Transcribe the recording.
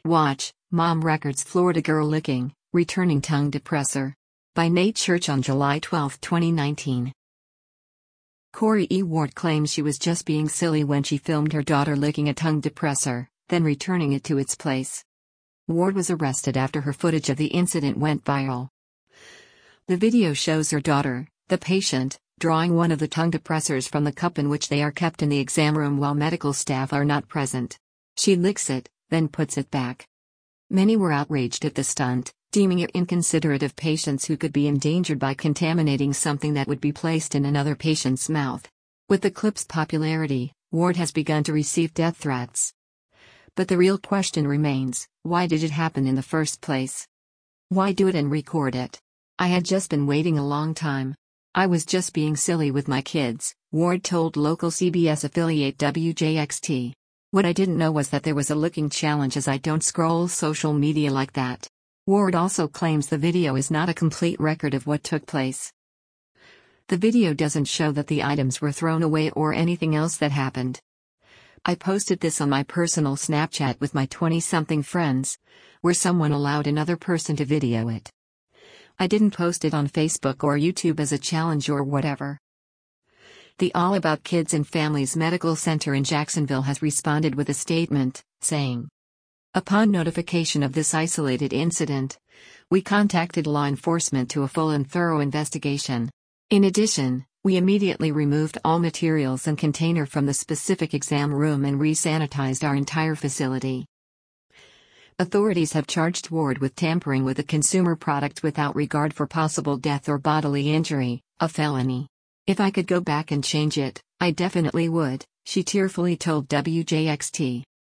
Watch, Mom Records Florida Girl Licking, Returning Tongue Depressor. By Nate Church on July 12, 2019. Corey E. Ward claims she was just being silly when she filmed her daughter licking a tongue depressor, then returning it to its place. Ward was arrested after her footage of the incident went viral. The video shows her daughter, the patient, drawing one of the tongue depressors from the cup in which they are kept in the exam room while medical staff are not present. She licks it, then puts it back. Many were outraged at the stunt, deeming it inconsiderate of patients who could be endangered by contaminating something that would be placed in another patient's mouth. With the clip's popularity, Ward has begun to receive death threats. But the real question remains, why did it happen in the first place? Why do it and record it? I had just been waiting a long time. I was just being silly with my kids, Ward told local CBS affiliate WJXT. What I didn't know was that there was a licking challenge, as I don't scroll social media like that. Ward also claims the video is not a complete record of what took place. The video doesn't show that the items were thrown away or anything else that happened. I posted this on my personal Snapchat with my 20-something friends, where someone allowed another person to video it. I didn't post it on Facebook or YouTube as a challenge or whatever. The All About Kids and Families Medical Center in Jacksonville has responded with a statement, saying, "Upon notification of this isolated incident, we contacted law enforcement to a full and thorough investigation. In addition, we immediately removed all materials and container from the specific exam room and re-sanitized our entire facility." Authorities have charged Ward with tampering with a consumer product without regard for possible death or bodily injury, a felony. "If I could go back and change it, I definitely would," she tearfully told WJXT.